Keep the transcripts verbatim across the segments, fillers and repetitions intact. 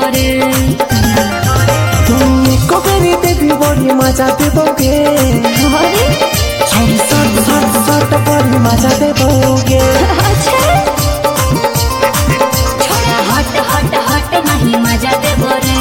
बरे तुम कोकरी देवी बड़ी मजा देबोगे अरे छोरी सट सट सट बड़ी मजा देबोगे अच्छा छोड़ा हट हट हट नहीं मजा दे बरे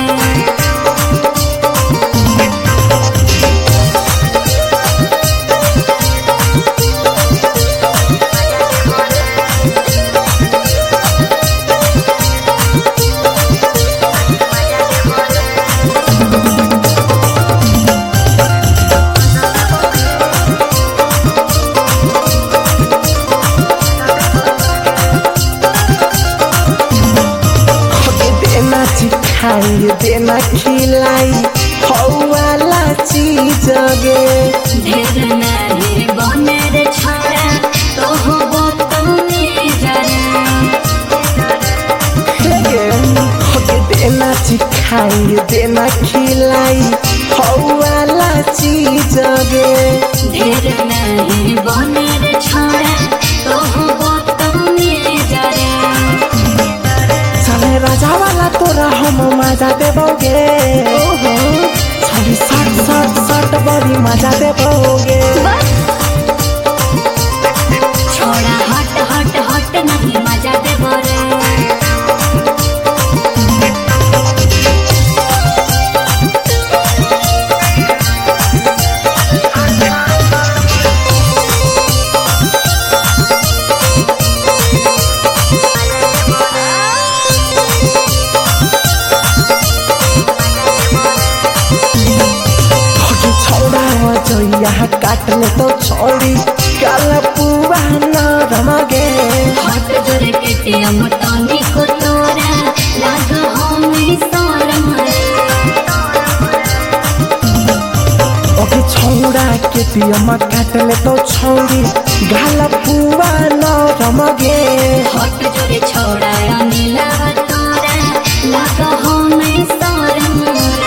खाई देना खिलाई हौवाला चीज गे ढेर नहीं बने रे छोड़ा तो हो बतौनी जरा होके देना खाई देना खिलाई हौवाला चीज गे ढेर नहीं बने रे छोड़ा तो हो बतौनी जरा राजा वाला तोरा हम मजा देबोगे ओहो छोरी सट सट सट बड़ी मजा देबोगे छोड़ा हट हट हट नहीं मजा दे बरे यहाँ काट ले तो छोड़ी काला पुआ न रमगे हट जोरे केटीएम तनी को तोरा लाग हमी शरम ओके छोड़ा केटीएम काट ले तो छोड़ी काला पुआ न रमगे हट जोरे छोड़ा अनिला तोरा लाग हमी शरम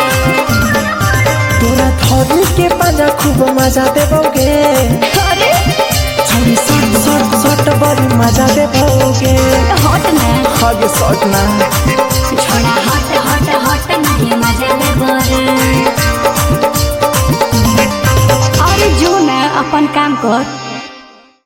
तोरा थोड़ी के पाजा खूब मजा देबोगे अरे छोरी सट सट सट बड़ी मजा देबोगे हट ना आगे सट ना छोड़ा हट हट हट नहीं मजा दे बरे अरे जो ना अपन काम कर।